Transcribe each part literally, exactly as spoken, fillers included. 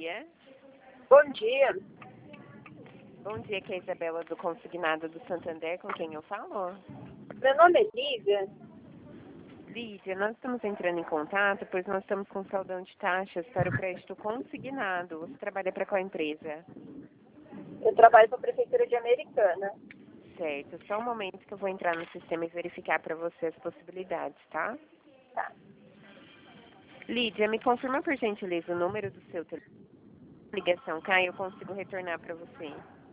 dia. Bom dia. Bom dia, que é a Isabela do Consignado do Santander, com quem eu falo? Meu nome é Lívia. Lídia, nós estamos entrando em contato, pois nós estamos com saldão de taxas para o crédito consignado. Você trabalha para qual empresa? Eu trabalho para a Prefeitura de Americana. Certo, só um momento que eu vou entrar no sistema e verificar para você as possibilidades, tá? Tá. Lídia, me confirma por gentileza o número do seu telefone. Ligação cai, eu consigo retornar para você.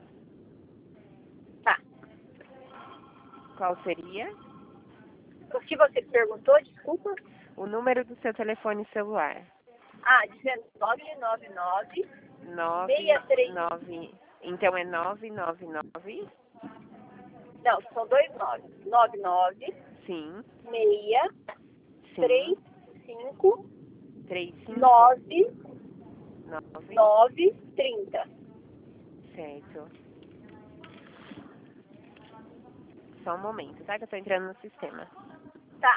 Tá. Qual seria? O que você perguntou, desculpa? O número do seu telefone celular. Ah, dezenove nove nove, nove seis três... nove. Então é nove nove nove? Não, são dois nove. nove nove, Sim. seis, Sim. três, cinco, três cinco nove, nove. nove, trinta. Certo. Só um momento, tá? Que eu tô entrando no sistema. Tá.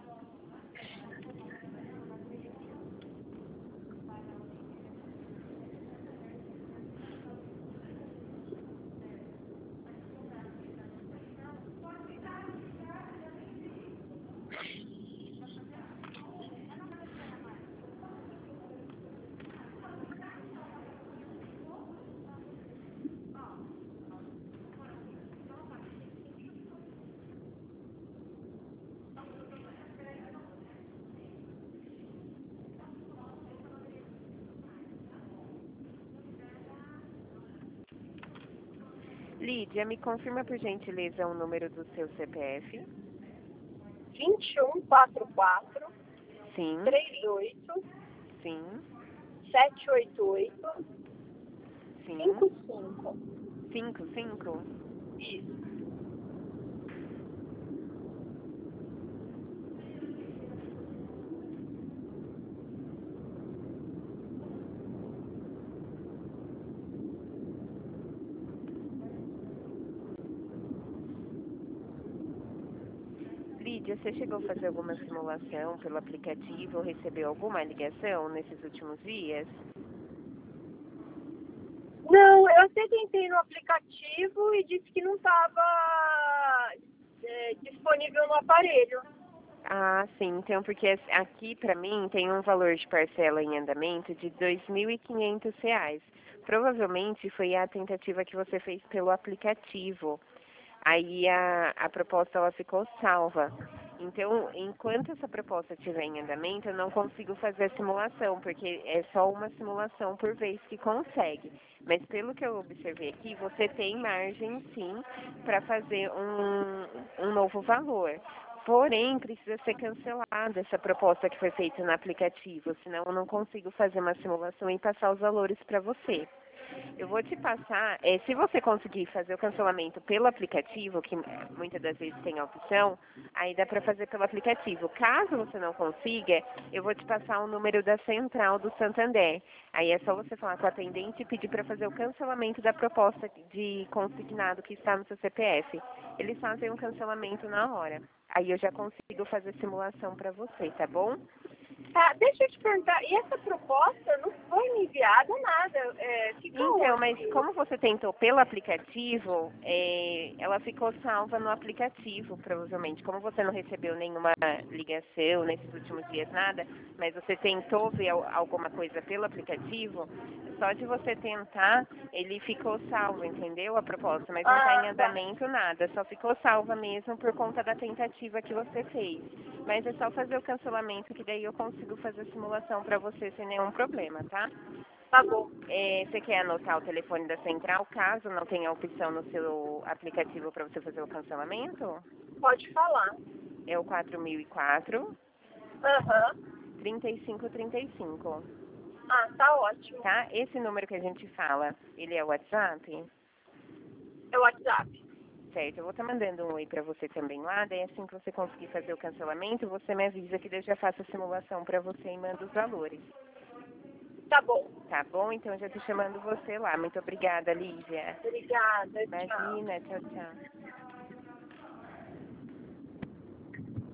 Lídia, me confirma por gentileza o número do seu C P F. vinte e um, quarenta e quatro, Sim. trinta e oito, Sim. setecentos e oitenta e oito, Sim. cinquenta e cinco. cinco cinco. Isso. Lídia, você chegou a fazer alguma simulação pelo aplicativo ou recebeu alguma ligação nesses últimos dias? Não, eu até tentei no aplicativo e disse que não estava é, disponível no aparelho. Ah, sim. Então, porque aqui para mim tem um valor de parcela em andamento de dois mil e quinhentos reais. Provavelmente foi a tentativa que você fez pelo aplicativo. Aí a, a proposta ela ficou salva. Então, enquanto essa proposta estiver em andamento, eu não consigo fazer a simulação, porque é só uma simulação por vez que consegue. Mas pelo que eu observei aqui, você tem margem sim para fazer um, um novo valor. Porém, precisa ser cancelada essa proposta que foi feita no aplicativo, senão eu não consigo fazer uma simulação e passar os valores para você. Eu vou te passar, é, se você conseguir fazer o cancelamento pelo aplicativo, que muitas das vezes tem a opção, aí dá para fazer pelo aplicativo. Caso você não consiga, eu vou te passar o número da central do Santander. Aí é só você falar com o atendente e pedir para fazer o cancelamento da proposta de consignado que está no seu C P F. Eles fazem um cancelamento na hora. Aí eu já consigo fazer simulação para você, tá bom? Tá, deixa eu te perguntar, e essa proposta não foi me enviada nada? É, fica Então, onde? mas como você tentou pelo aplicativo, é, ela ficou salva no aplicativo, provavelmente. Como você não recebeu nenhuma ligação nesses últimos dias, nada, mas você tentou ver al- alguma coisa pelo aplicativo, só de você tentar, ele ficou salvo, entendeu? A proposta, mas não está em Ah, tá. andamento nada, só ficou salva mesmo por conta da tentativa que você fez. Mas é só fazer o cancelamento, que daí eu consigo fazer a simulação para você sem nenhum problema, tá? Tá bom. É, você quer anotar o telefone da central, caso não tenha opção no seu aplicativo para você fazer o cancelamento? Pode falar. É o quatro mil e quatro, Aham. trinta e cinco trinta e cinco, Ah, tá ótimo. tá? Esse número que a gente fala, ele é o WhatsApp? É o WhatsApp. Certo, eu vou estar mandando um oi para você também lá, daí assim que você conseguir fazer o cancelamento, você me avisa que eu já faço a simulação para você e mando os valores. Tá bom. Tá bom? Então eu já estou chamando você lá. Muito obrigada, Lívia. Obrigada. Tchau. Imagina, tchau, tchau.